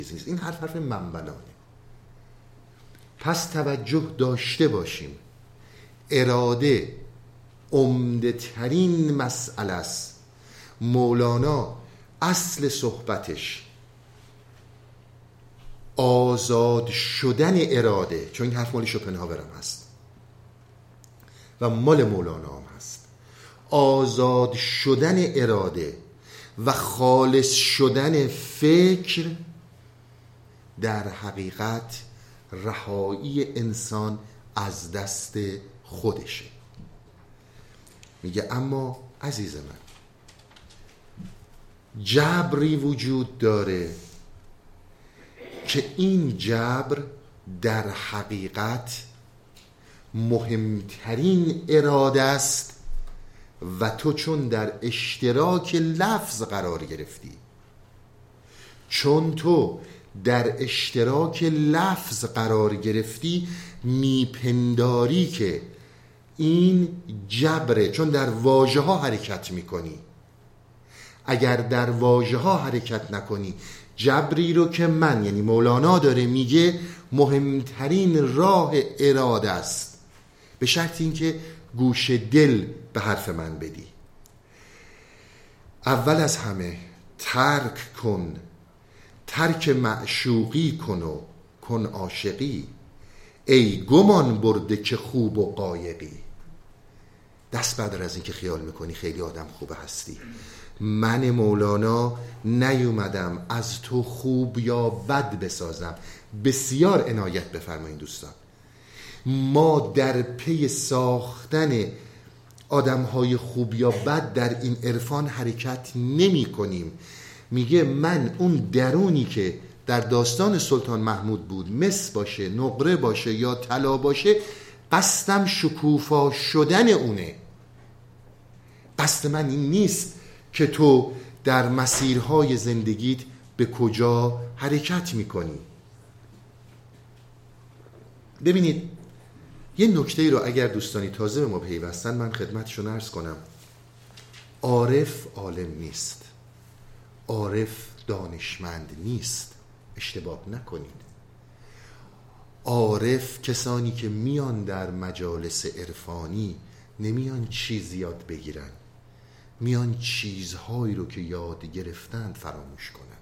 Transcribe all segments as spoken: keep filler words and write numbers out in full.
نیست. این حرف حرف منبلانه. پس توجه داشته باشیم اراده عمده ترین مسئله است. مولانا اصل صحبتش آزاد شدن اراده، چون این حرف مال شوپنهاور هم هست و مال مولانا هم هست، آزاد شدن اراده و خالص شدن فکر در حقیقت رهایی انسان از دست خودشه. میگه اما عزیز من جبری وجود داره که این جبر در حقیقت مهمترین اراده است و تو چون در اشتراک لفظ قرار گرفتی، چون تو در اشتراک لفظ قرار گرفتی میپنداری که این جبره، چون در واژه ها حرکت میکنی. اگر در واژه ها حرکت نکنی، جبری رو که من یعنی مولانا داره میگه مهمترین راه اراده است، به شرط اینکه گوش دل به حرف من بدی. اول از همه ترک کن، ترک معشوقی کن و کن عاشقی، ای گمان برده که خوب و قایقی. دست بعد از این که خیال میکنی خیلی آدم خوب هستی، من مولانا نیومدم از تو خوب یا بد بسازم. بسیار عنایت بفرمایید دوستان، ما در پی ساختن آدمهای خوب یا بد در این عرفان حرکت نمی کنیم. میگه من اون درونی که در داستان سلطان محمود بود، مس باشه، نقره باشه یا طلا باشه، قصدم شکوفا شدن اونه. قصد من این نیست که تو در مسیرهای زندگیت به کجا حرکت میکنی. ببینید یه نکته رو اگر دوستانی تازه به ما پیوستن من خدمتشون عرض کنم. عارف عالم نیست، عارف دانشمند نیست، اشتباه نکنید. عارف کسانی که میان در مجالس عرفانی نمیان چیز یاد بگیرن، میان چیزهایی رو که یاد گرفتند فراموش کنند.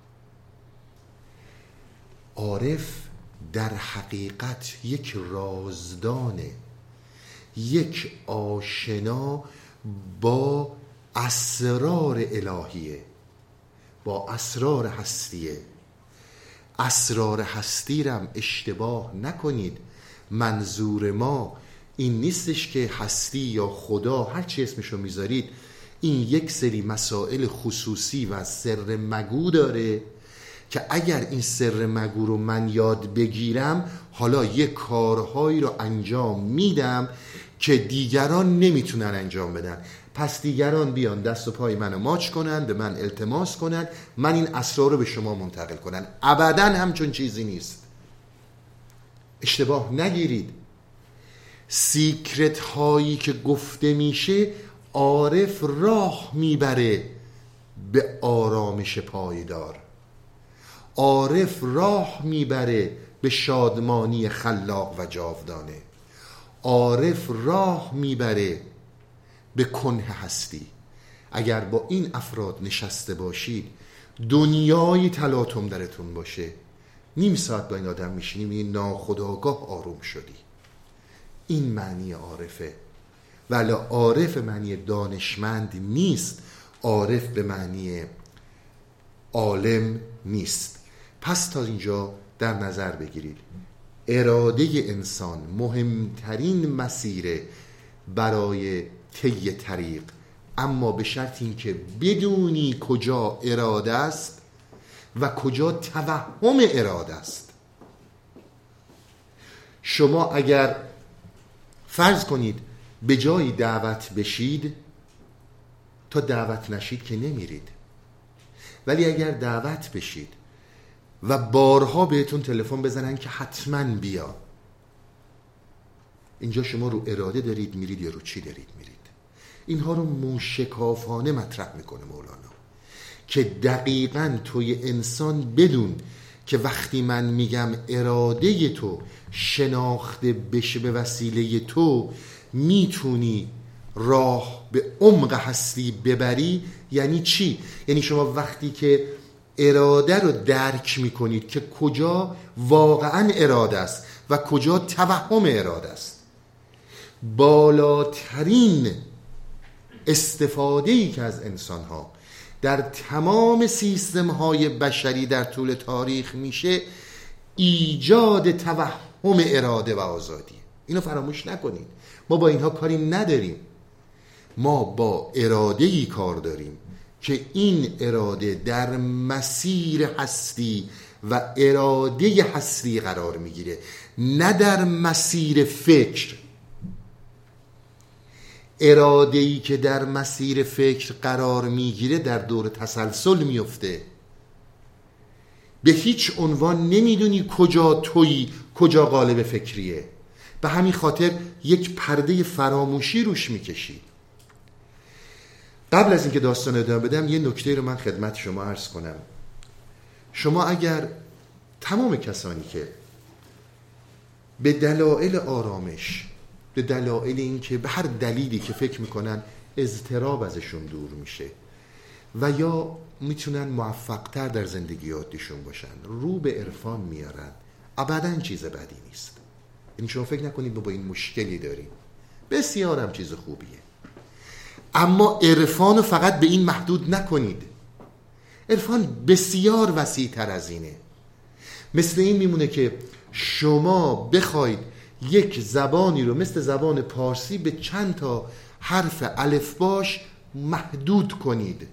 عارف در حقیقت یک رازدانه، یک آشنا با اسرار الهیه، با اسرار هستیه. اسرار هستی رم اشتباه نکنید. منظور ما این نیستش که هستی یا خدا هر چی اسمشو میذارید این یک سری مسائل خصوصی و سر مگو داره که اگر این سر مگو رو من یاد بگیرم حالا یک کارهایی رو انجام میدم که دیگران نمیتونن انجام بدن، پس دیگران بیان دست و پای منو ماچ کنن، به من التماس کنن، من این اسرار رو به شما منتقل کنن. ابداً همچون چیزی نیست. اشتباه نگیرید. سیکرت هایی که گفته میشه عارف راه میبره به آرامش پایدار، عارف راه میبره به شادمانی خلاق و جاودانه، عارف راه میبره به کنه هستی. اگر با این افراد نشسته باشید دنیای تلاطم درتون باشه، نیم ساعت با این آدم میشینی میگی ناخودآگاه آروم شدی. این معنی عارفه. ولی عارف معنی دانشمند نیست، عارف به معنی عالم نیست. پس تا اینجا در نظر بگیرید اراده انسان مهمترین مسیره برای طی طریق، اما به شرط این که بدونی کجا اراده است و کجا توهم اراده است. شما اگر فرض کنید به جایی دعوت بشید، تا دعوت نشید که نمیرید، ولی اگر دعوت بشید و بارها بهتون تلفن بزنن که حتما بیا، اینجا شما رو اراده دارید میرید یا رو چی دارید میرید؟ اینها رو موشکافانه مطرح میکنه مولانا که دقیقاً توی انسان بدون که وقتی من میگم اراده تو شناخته بشه به وسیله تو، میتونی راه به عمق هستی ببری. یعنی چی؟ یعنی شما وقتی که اراده رو درک میکنید که کجا واقعا اراده است و کجا توهم اراده است، بالاترین استفاده‌ای که از انسان‌ها در تمام سیستم‌های بشری در طول تاریخ میشه ایجاد توهم اراده و آزادی. اینو فراموش نکنید. ما با اینها کاری نداریم، ما با اراده‌ای کار داریم که این اراده در مسیر هستی و اراده هستی قرار میگیره، نه در مسیر فکر. اراده‌ای که در مسیر فکر قرار میگیره در دور تسلسل میفته، به هیچ عنوان نمیدونی کجا تویی، کجا قالب فکریه. به همین خاطر یک پرده فراموشی روش میکشی. قبل از اینکه داستان ادامه بدم یه نکته رو من خدمت شما عرض کنم. شما اگر تمام کسانی که به دلایل آرامش، به دلایل اینکه به هر دلیلی که فکر میکنن اضطراب ازشون دور میشه و یا میتونن موفقتر در زندگی عادیشون باشن، رو به عرفان میارن، ابداً چیز بدی نیست. یعنی شما فکر نکنید با این مشکلی داریم، بسیار هم چیز خوبیه. اما عرفان رو فقط به این محدود نکنید. عرفان بسیار وسیع تر از اینه. مثل این میمونه که شما بخواید یک زبانی رو مثل زبان پارسی به چند تا حرف الفباش محدود کنید.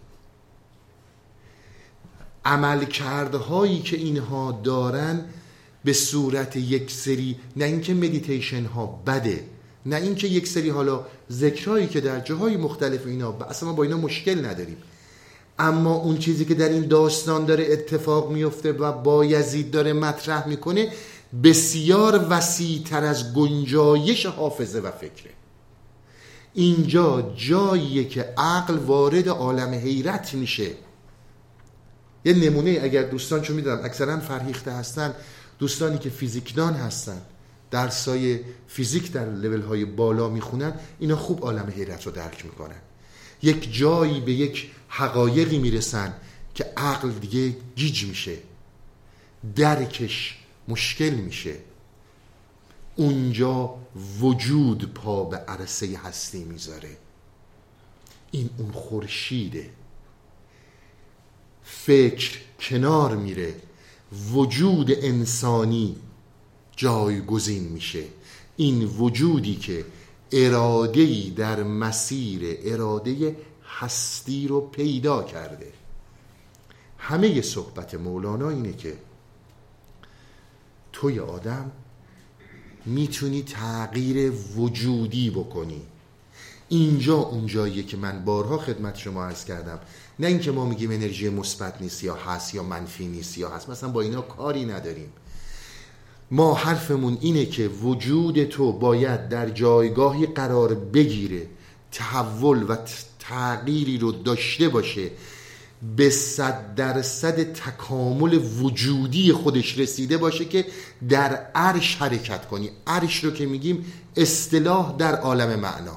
عملکردهایی که اینها دارن به صورت یک سری، نه اینکه مدیتیشن ها بده، نه اینکه یک سری حالا ذکرهایی که در جاهای مختلف اینا، اصلا ما با اینا مشکل نداریم، اما اون چیزی که در این داستان داره اتفاق میفته و بایزید داره مطرح میکنه بسیار وسیع تر از گنجایش حافظه و فکره. اینجا جاییه که عقل وارد عالم حیرت میشه. یه نمونه اگر دوستان چون میدونم اکثرا فرهیخته هستن، دوستانی که فیزیکدان هستن، درسای فیزیک در لول های بالا میخونن، اینا خوب عالم حیرت رو درک میکنن. یک جایی به یک حقایقی میرسن که عقل دیگه گیج میشه، درکش مشکل میشه. اونجا وجود پا به عرصه هستی میذاره. این اون خورشیده. فکر کنار میره، وجود انسانی جایگزین میشه. این وجودی که اراده‌ای در مسیر اراده هستی رو پیدا کرده. همه صحبت مولانا اینه که توی آدم میتونی تغییر وجودی بکنی. اینجا اونجاییه که من بارها خدمت شما عرض کردم، نه اینکه ما میگیم انرژی مثبت نیست یا هست یا منفی نیست یا هست، مثلا با اینا کاری نداریم. ما حرفمون اینه که وجود تو باید در جایگاهی قرار بگیره، تحول و تغییری رو داشته باشه، به صد درصد تکامل وجودی خودش رسیده باشه که در عرش حرکت کنی. عرش رو که میگیم اصطلاح در عالم معنا،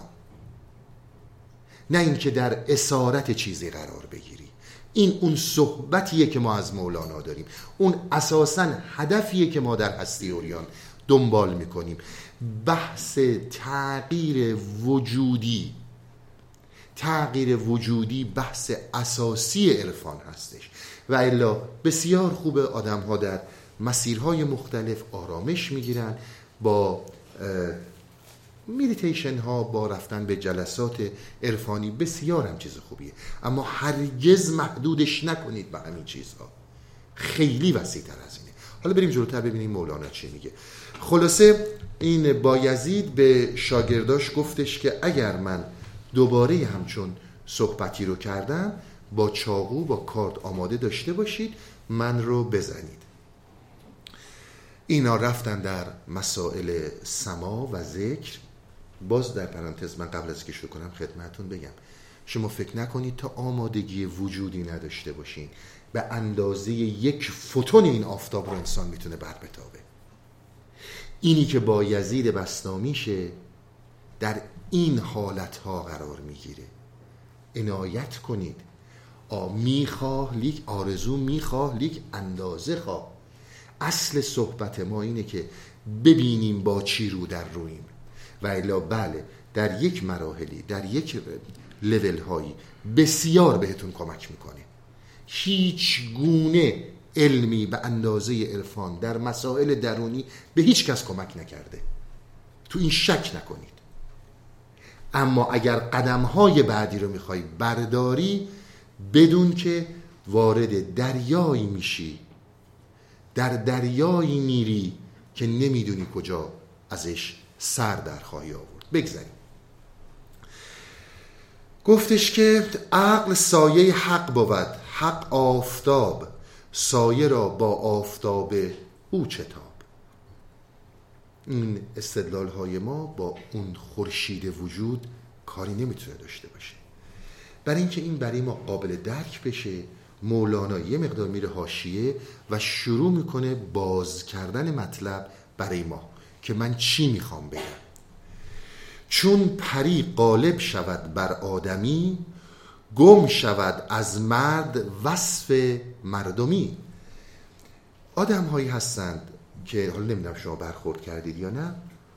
نه اینکه در اسارت چیزی قرار بگیری. این اون صحبتیه که ما از مولانا داریم، اون اساساً هدفیه که ما در هستی اوریان دنبال میکنیم. بحث تغییر وجودی، تغییر وجودی بحث اساسی عرفان هستش و الا بسیار خوبه آدم ها در مسیرهای مختلف آرامش میگیرن با میدیتیشن ها، با رفتن به جلسات عرفانی، بسیار هم چیز خوبیه، اما هرگز محدودش نکنید به همین چیزها، خیلی وسیع تر از اینه. حالا بریم جلوتر ببینیم مولانا چی میگه. خلاصه این بایزید به شاگرداش گفتش که اگر من دوباره همچون صحبتی رو کردم، با چاقو با کارد آماده داشته باشید، من رو بزنید. اینا رفتن در مسائل سما و ذکر. باز در پرانتز من قبل از که شروع کنم خدمتون بگم شما فکر نکنید تا آمادگی وجودی نداشته باشین به اندازه یک فوتون این آفتاب رو انسان میتونه بر بتابه. اینی که با یزید بسطامیشه در این حالتها قرار میگیره. عنایت کنید. آ میخواه لیک آرزو میخواه لیک اندازه خواه. اصل صحبت ما اینه که ببینیم با چی رو در رویم و الا بله در یک مراحلی در یک لول هایی بسیار بهتون کمک میکنه. هیچ گونه علمی به اندازه عرفان در مسائل درونی به هیچ کس کمک نکرده، تو این شک نکنید. اما اگر قدم‌های بعدی رو میخوای برداری، بدون که وارد دریایی میشی، در دریایی میری که نمیدونی کجا ازش سر در خواهی آورد. بگذاریم. گفتش که عقل سایه حق بود، حق آفتاب، سایه را با آفتاب او چتاب. این استدلال های ما با اون خورشید وجود کاری نمیتونه داشته باشه. برای اینکه این برای ما قابل درک بشه، مولانا یه مقدار میره حاشیه و شروع میکنه باز کردن مطلب برای ما که من چی میخوام بگم. چون پری غالب شود بر آدمی، گم شود از مرد وصف مردمی. آدم هایی هستند که حالا نمیدونم شما برخورد کردید یا نه،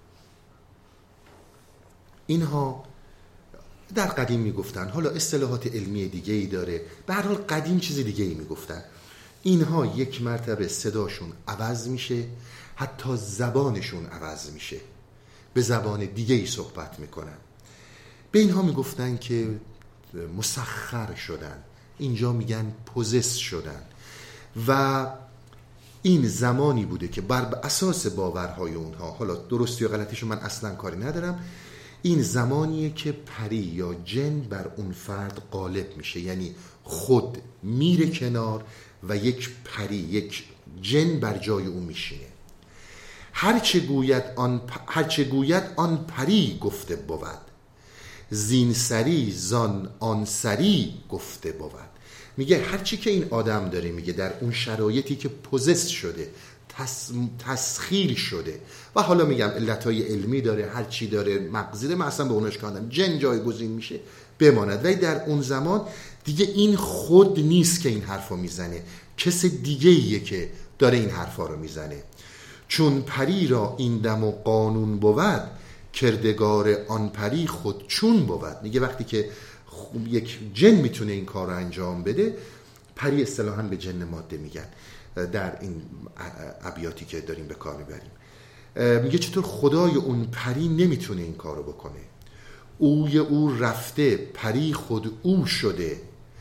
اینها در قدیم میگفتن، حالا اصطلاحات علمی دیگه ای داره، به هر حال قدیم چیز دیگه ای میگفتن. اینها یک مرتبه صداشون عوض میشه، حتی زبانشون عوض میشه، به زبان دیگه ای صحبت میکنن. به اینها میگفتن که مسخر شدن، اینجا میگن پوزس شدن. و این زمانی بوده که بر اساس باورهای اونها، حالا درستی یا غلطیشو من اصلا کاری ندارم، این زمانیه که پری یا جن بر اون فرد غالب میشه، یعنی خود میره کنار و یک پری، یک جن بر جای اون میشینه. هرچه گوید آن هرچه گوید آن پری گفته بود، زین سری زان آن سری گفته بود. میگه هرچی که این آدم داره میگه در اون شرایطی که پوزس شده، تس... تسخیر شده، و حالا میگم علتهای علمی داره، هرچی داره مغزی داره، من اصلا به اونش کاندم، جن جایگزین میشه بماند. ولی در اون زمان دیگه این خود نیست که این حرفا میزنه، کس دیگه ایه که داره این حرفا رو میزنه. چون پری را این دم و قانون بود، کردگار آن پری خود چون بود. میگه وقتی که یک جن میتونه این کار رو انجام بده، پری اصطلاحاً به جن ماده میگن در این ابیاتی که داریم به کار میبریم. میگه چطور خدای اون پری نمیتونه این کار رو بکنه. اوی او رفته، پری خود او شده،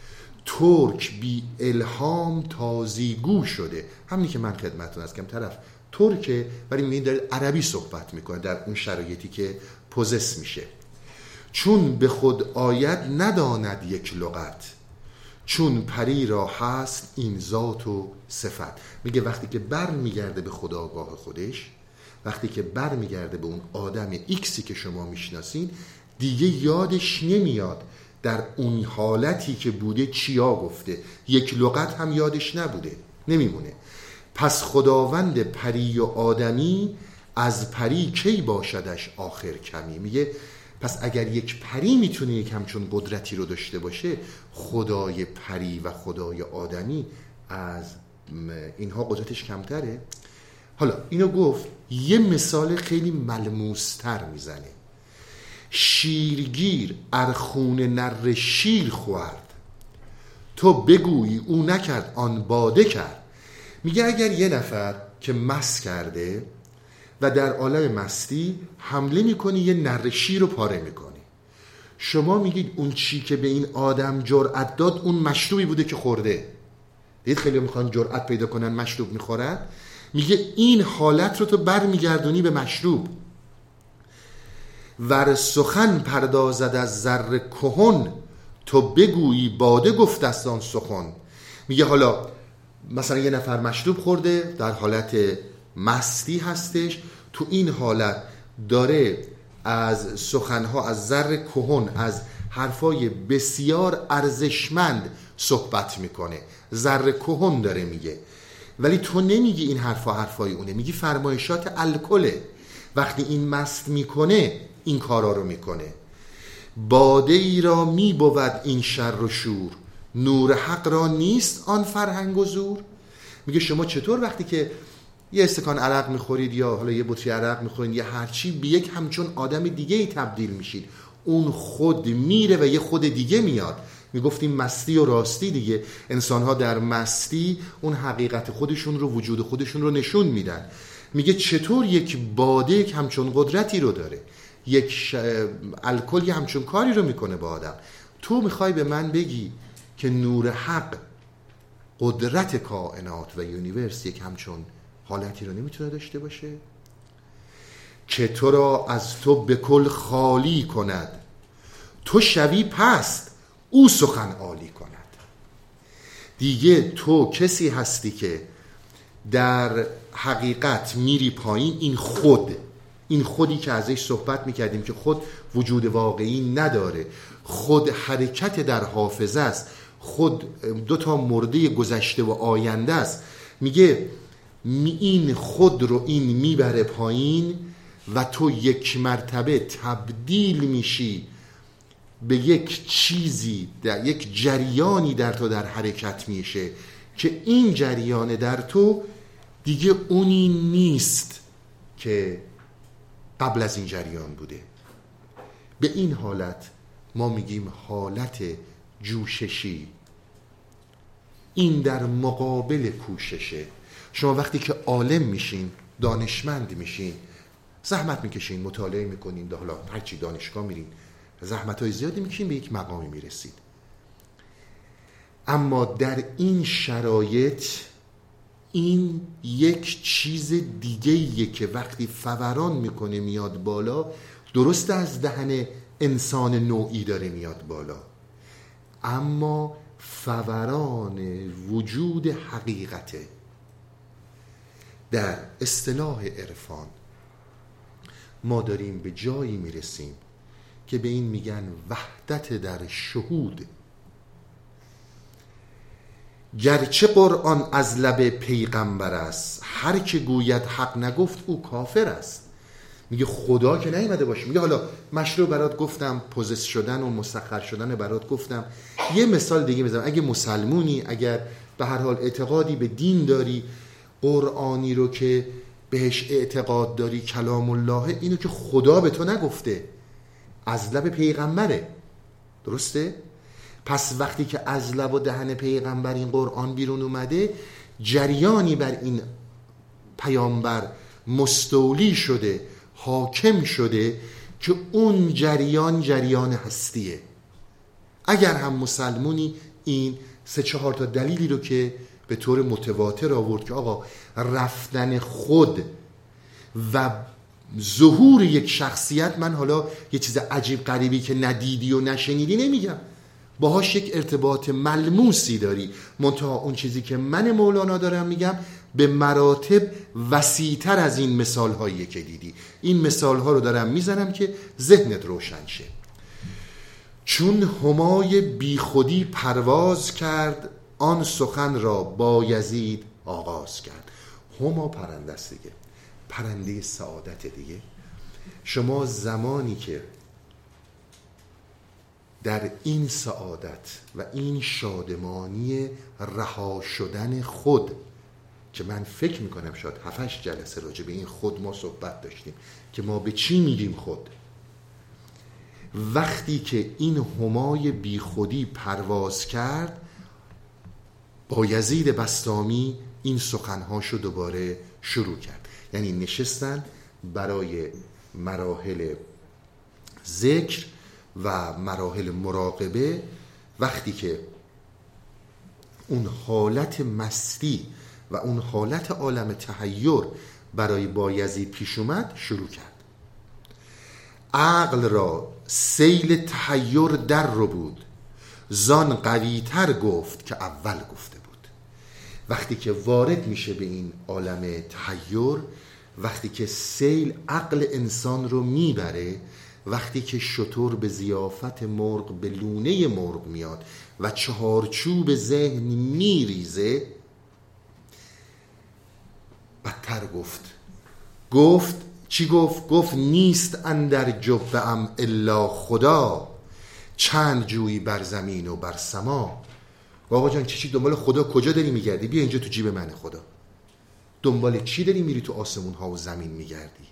ترک بی الهام تازیگو شده. همینی که من خدمتتون از کم طرف ترکه، ولی میگه داره عربی صحبت میکنه در اون شرایطی که پوزس میشه. چون به خود آید نداند یک لغت، چون پری را هست این ذات و صفت. میگه وقتی که بر میگرده به خداگاه خودش، وقتی که بر میگرده به اون آدم ایکسی که شما میشناسین، دیگه یادش نمیاد در اون حالتی که بوده چیا گفته، یک لغت هم یادش نبوده، نمیمونه. پس خداوند پری و آدمی، از پری کی باشدش آخر کمی. میگه پس اگر یک پری میتونه یک همچون قدرتی رو داشته باشه، خدای پری و خدای آدمی از اینها قدرتش کمتره؟ حالا اینو گفت، یه مثال خیلی ملموستر میزنه. شیرگیر ارخون نر شیر خورد، تو بگویی او نکرد آن باده کرد. میگه اگر یه نفر که مست کرده و در عالم مستی حمله میکنی، یه نر شیر رو پاره میکنی، شما میگید اون چی که به این آدم جرأت داد اون مشروبی بوده که خورده. دید خیلی میخوان جرأت پیدا کنن مشروب میخورن. میگه این حالت رو تو بر میگردونی به مشروب. ور سخن پردازد از زر کهن، تو بگویی باده گفت است آن سخن. میگه حالا مثلا یه نفر مشروب خورده، در حالت مستی هستش، تو این حالت داره از سخنها، از زر کهن، از حرفای بسیار ارزشمند صحبت میکنه، ذره کهن داره میگه، ولی تو نمیگی این حرفا حرفای اونه، میگی فرمایشات الکله. وقتی این مست میکنه این کارا رو میکنه. باده ای را میبود این شر و شور، نور حق را نیست آن فرهنگ و زور. میگه شما چطور وقتی که یه استکان عرق میخورید یا حالا یه بطری عرق میخورید یا هرچی، به یک همچون آدم دیگه ای تبدیل میشید، اون خود میره و یه خود دیگه میاد. میگفتیم مستی و راستی دیگه، انسانها در مستی اون حقیقت خودشون رو، وجود خودشون رو نشون میدن. میگه چطور یک باده یک همچون قدرتی رو داره، یک ش... الکل یه همچون کاری رو میکنه با آدم. تو میخوای به من بگی که نور حق، قدرت کائنات و یونیورس یک همچون حالتی رو نمیتونه داشته باشه که تو را از تو به کل خالی کند، تو شوی پست او سخن عالی کند. دیگه تو کسی هستی که در حقیقت میری پایین. این خود، این خودی که ازش صحبت میکردیم که خود وجود واقعی نداره، خود حرکت در حافظه است، خود دو تا مرده گذشته و آینده است. میگه این خود رو این میبره پایین و تو یک مرتبه تبدیل میشی به یک چیزی، در یک جریانی در تو در حرکت میشه که این جریان در تو دیگه اونی نیست که قبل از این جریان بوده. به این حالت ما میگیم حالت جوششی. این در مقابل کوششه. شما وقتی که عالم میشین، دانشمند میشین، زحمت میکشین، مطالعه میکنین، حالا هرچی دانشگاه میرین، زحمت‌های زیادی میکشین، به یک مقامی میرسید. اما در این شرایط این یک چیز دیگه‌ایه که وقتی فوران میکنه میاد بالا، درست از دهن انسان نوعی داره میاد بالا، اما فوران وجود حقیقته. در اصطلاح عرفان ما داریم به جایی میرسیم که به این میگن وحدت در شهود. گرچه قرآن از لب پیغمبر است، هر که گوید حق نگفت او کافر است. میگه خدا که نیومده باشه. میگه حالا مشروع برات گفتم، پوزس شدن و مسخر شدن برات گفتم. یه مثال دیگه میزنم. اگه مسلمونی، اگر به هر حال اعتقادی به دین داری، قرآنی رو که بهش اعتقاد داری، کلام الله، اینو که خدا به تو نگفته، از لب پیغمبره، درسته؟ پس وقتی که از لب و دهن پیغمبر این قرآن بیرون اومده، جریانی بر این پیامبر مستولی شده، حاکم شده که اون جریان جریان هستیه. اگر هم مسلمونی، این سه چهار تا دلیلی رو که به طور متواتر آورد که آقا رفتن خود و ظهور یک شخصیت، من حالا یه چیز عجیب غریبی که ندیدی و نشنیدی نمیگم، باهاش یک ارتباط ملموسی داری، منتها اون چیزی که من مولانا دارم میگم به مراتب وسیع‌تر از این مثال هایی که دیدی. این مثال ها رو دارم میزنم که ذهنت روشن شه. چون همای بی خودی پرواز کرد، آن سخن را بایزید آغاز کرد. هما پرنده است دیگه، پرنده سعادت دیگه. شما زمانی که در این سعادت و این شادمانی رها شدن خود، که من فکر میکنم شاید هفتش جلسه راجع به این خود ما صحبت داشتیم که ما به چی میگیم خود، وقتی که این همای بی خودی پرواز کرد، بایزید بسطامی این سخنهاشو دوباره شروع کرد. یعنی نشستن برای مراحل ذکر و مراحل مراقبه. وقتی که اون حالت مستی و اون حالت عالم تحیر برای بایزید پیش اومد، شروع کرد. عقل را سیل تحیر در رو بود، زان قوی تر گفت که اول گفته بود. وقتی که وارد میشه به این عالم تحیر، وقتی که سیل عقل انسان رو میبره وقتی که شتر به ضیافت مرغ به لونه مرغ میاد و چهارچوب ذهن میریزه، بدتر گفت. گفت چی گفت؟ گفت نیست اندر جبه ام الا خدا، چند جویی بر زمین و بر سما. آقا جان چی چی دنبال خدا کجا داری میگردی؟ بیا اینجا تو جیب من خدا. دنبال چی داری میری تو آسمون ها و زمین میگردی؟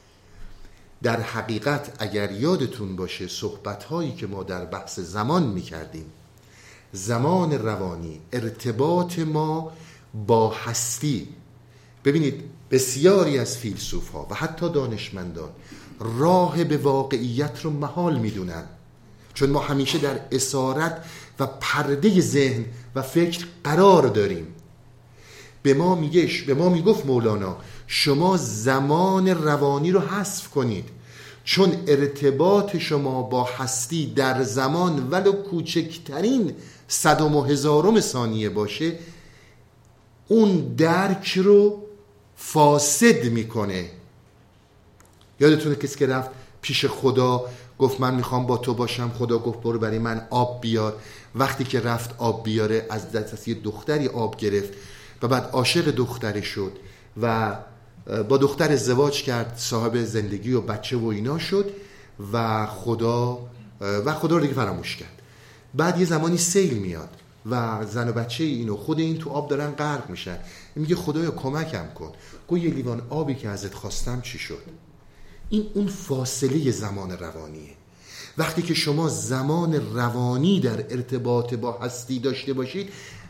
در حقیقت اگر یادتون باشه صحبت هایی که ما در بحث زمان میکردیم، زمان روانی، ارتباط ما با هستی، ببینید بسیاری از فیلسوف ها و حتی دانشمندان راه به واقعیت رو محال میدونن، چون ما همیشه در اسارت و پرده ذهن و فکر قرار داریم. به ما میگش به ما میگفت مولانا شما زمان روانی رو حذف کنید، چون ارتباط شما با هستی در زمان ولو کوچکترین صدم و هزارم ثانیه باشه، اون درک رو فاسد میکنه. یادتونه کسی که رفت پیش خدا گفت من میخوام با تو باشم، خدا گفت برو برای من آب بیار. وقتی که رفت آب بیاره از دست یه دختری آب گرفت و بعد عاشق دختره شد و با دختر ازدواج کرد، صاحب زندگی و بچه و اینا شد و خدا و خدا رو دیگه فراموش کرد. بعد یه زمانی سیل میاد و زن و بچه اینو خود این تو آب دارن غرق میشن. میگه خدایا کمکم کن. گو یه لیوان آبی که ازت خواستم چی شد؟ این اون فاصله زمان روانیه. وقتی که شما زمان روانی در ارتباط با هستی داشته باشید،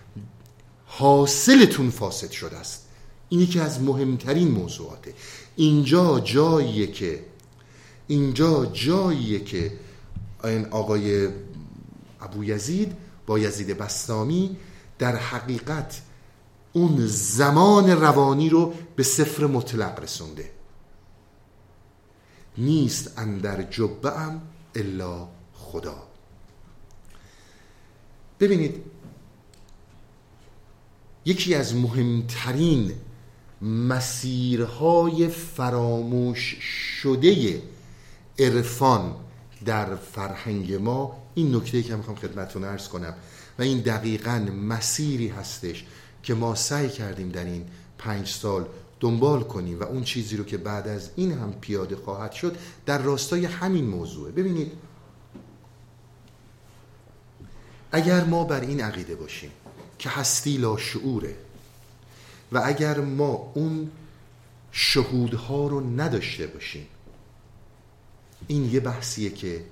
حاصلتون فاسد شده است. این یکی از مهمترین موضوعاته. اینجا جاییه که اینجا جاییه که این آقای ابویزید با یزید بسطامی در حقیقت اون زمان روانی رو به صفر مطلق رسونده. نیست اندر جبه ام الا خدا. ببینید یکی از مهمترین مسیرهای فراموش شده عرفان در فرهنگ ما این نکته‌ای که میخوام خدمتتون عرض کنم و این دقیقاً مسیری هستش که ما سعی کردیم در این پنج سال دنبال کنیم و اون چیزی رو که بعد از این هم پیاده خواهد شد در راستای همین موضوعه. ببینید اگر ما بر این عقیده باشیم که هستی لاشعوره و اگر ما اون شهودها رو نداشته باشیم، این یه بحثیه که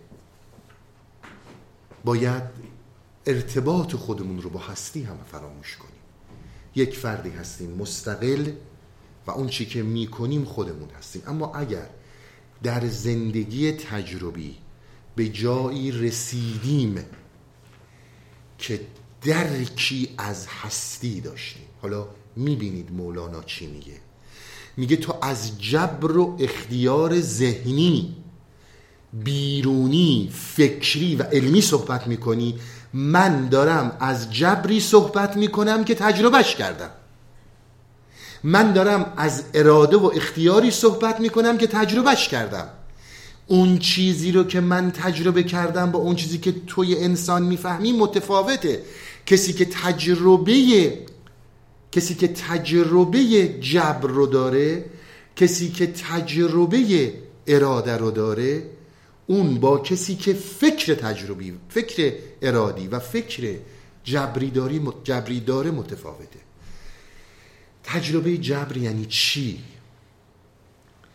باید ارتباط خودمون رو با هستی هم فراموش کنیم. یک فردی هستیم مستقل و اون چی که میکنیم خودمون هستیم. اما اگر در زندگی تجربی به جایی رسیدیم که درکی از هستی داشتیم، حالا میبینید مولانا چی میگه؟ میگه تو از جبر و اختیار ذهنی، بیرونی، فکری و علمی صحبت میکنی، من دارم از جبری صحبت میکنم که تجربهش کردم. من دارم از اراده و اختیاری صحبت میکنم که تجربهش کردم. اون چیزی رو که من تجربه کردم با اون چیزی که توی انسان میفهمی متفاوته. کسی که تجربه کسی که تجربه جبر رو داره، کسی که تجربه اراده رو داره، اون با کسی که فکر تجربی، فکر ارادی و فکر جبری داری جبری داره متفاوته. تجربه جبر یعنی چی؟